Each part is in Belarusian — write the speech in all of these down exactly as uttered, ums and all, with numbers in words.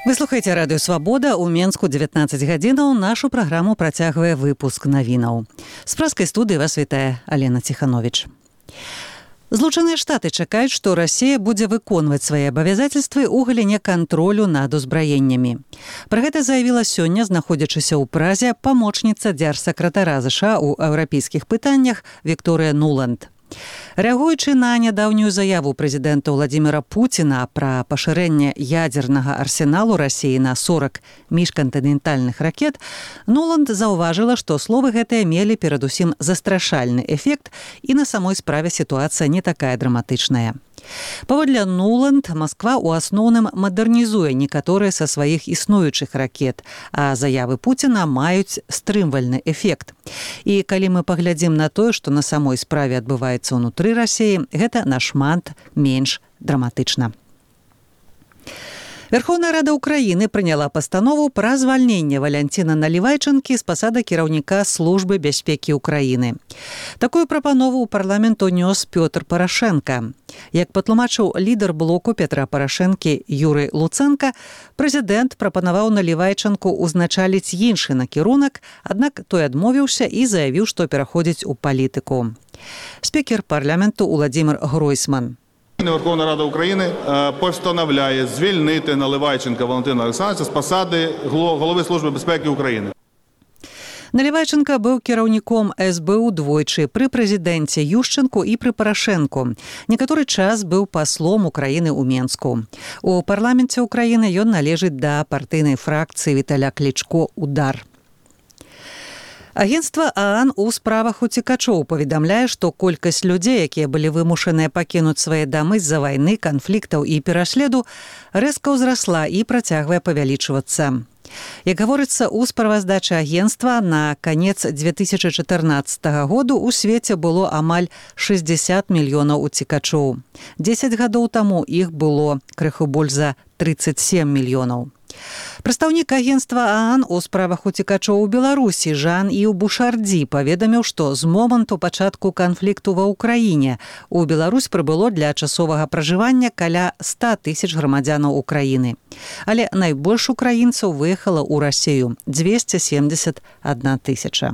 Вы слухаеце радыё «Свабода». У Менску дзевятнаццаць гадзінаў. Нашу праграму працягвае выпуск навінаў. З праскай студыі вас вітае Алена Ціхановіч. Злучаныя Штаты чакаюць, што Расія будзе выконваць свае абавязацельствы ў галіне кантролю над узбраеннямі. Пра гэта заявіла сёння, знаходзячыся ў Празе, памочніца дзяржсакратара ЗША ў еўрапейскіх пытаннях Вікторыя Нуланд. Рэагуючы на нядаўнюю заяву прэзідэнта Владзіміра Пуціна пра пашырэнне ядзернага арсеналу Расіі на сорак міжкантынентальных ракет, Нуланд заўважыла, што словы гэтыя мелі перадусім застрашальны эфект, і на самой справе сітуацыя не такая драматычная. Паводле Нуланд, Масква ў асноўным мадэрнізуе некаторыя са сваіх існуючых ракет, а заявы Пуціна маюць стрымвальны эфект. І калі мы паглядзім на тое, што на самой справе адбываецца ўнутры Расіі, гэта нашмат менш драматычна. Верховная Рада Украіны прыняла пастанову пра звальненне Валянціна Налівайчанкі з пасады кіраўніка Службы бяспекі Украіны. Такую прапанову ў парламент унёс Пётр Парашенка. Як патлумачыў лідар блоку Петра Парашэнкі Юрый Луцэнка, прэзідэнт прапанаваў Налівайчанку ўзначаліць іншы накірунак, аднак той адмовіўся і заявіў, што пераходзіць у палітыку. Спікер парламенту Уладзімір Гройсман. Верховна Рада України постановляє звільнити Наливайченка Валентина Олександровича з посади голови Служби безпеки України. Налівайченка быў кіраўніком эс бэ у двойчы пры прэзідэнце Ющэнку і пры Парашэнку. Некаторы час быў паслом Украіны ў Менску. У парламенце Украіны ён належыць да партыйнай фракцыі Віталя Клічко «Удар». Агенцтва ААН у справах уцекачоў паведамляе, што колькасць людзей, якія былі вымушаныя пакінуць свае дамы з-за вайны, канфліктаў і пераследу, рэзка ўзрасла і працягвае павялічвацца. Як гаворыцца ў справаздачы агенцтва, на канец дзве тысячы чатырнаццатага году ў свеце было амаль шэсцьдзесят мільёнаў уцекачоў. дзесяць гадоў таму іх было крыху больш за трыццаць сем мільёнаў. Прадстаўнік агенцтва ААН у справах уцекачоў у Беларусі Жан Іў Бушардзі паведаміў, што з моманту пачатку канфлікту ва ўкраіне у Беларусь прыбыло для часовага пражывання каля ста тысяч грамадзянаў Украіны. Але найбольш украінцаў выехала ў Расію – дзвесце семдзесят адна тысяча.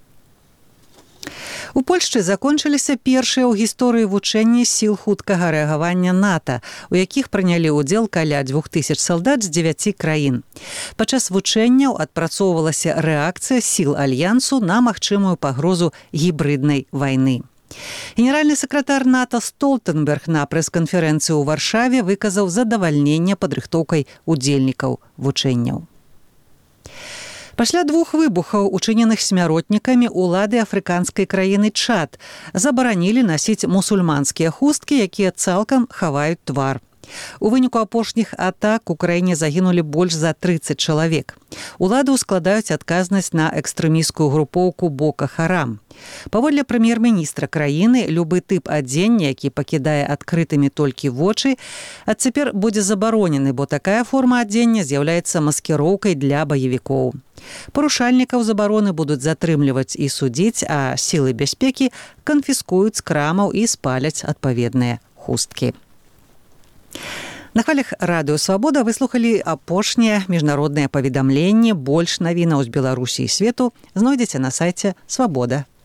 У Польшчы закончыліся першыя ў гісторыі вучэнні сіл хуткага рэагавання НАТО, у якіх прынялі ўдзел каля дзвюх тысяч салдат з дзевяці краін. Падчас вучэнняў адпрацоўвалася рэакцыя сіл альянсу на магчымую пагрозу гібрыднай вайны. Генеральны сакратар НАТО Столтенберг на прэс-канферэнцыі ў Варшаве выказаў задавальненне падрыхтоўкай удзельнікаў вучэнняў. Пасля двух выбухаў, учыненых смяротнікамі, улады афрыканскай краіны Чад забаранілі насіць мусульманскія хусткі, якія цалкам хаваюць твар. У выніку апошніх атак у краіне загінулі больш за трыццаць чалавек. Улады ўскладаюць адказнасць на экстрэмісцкую групоўку Бока Харам. Паводле прэм'ер-міністра краіны, любы тып адзення, які пакідае адкрытымі толькі вочы, адцяпер будзе забаронены, бо такая форма адзення з'яўляецца маскіроўкай для баевікоў. Парушальнікаў забароны будуць затрымліваць і судзіць, а сілы бяспекі канфіскуюць з крамаў і спаляць адпаведныя хусткі. На хвалях радыё «Свабода» выслухалі апошнія міжнародныя паведамленні. Больш навінаў з Беларусі і свету знойдзеце на сайце свабода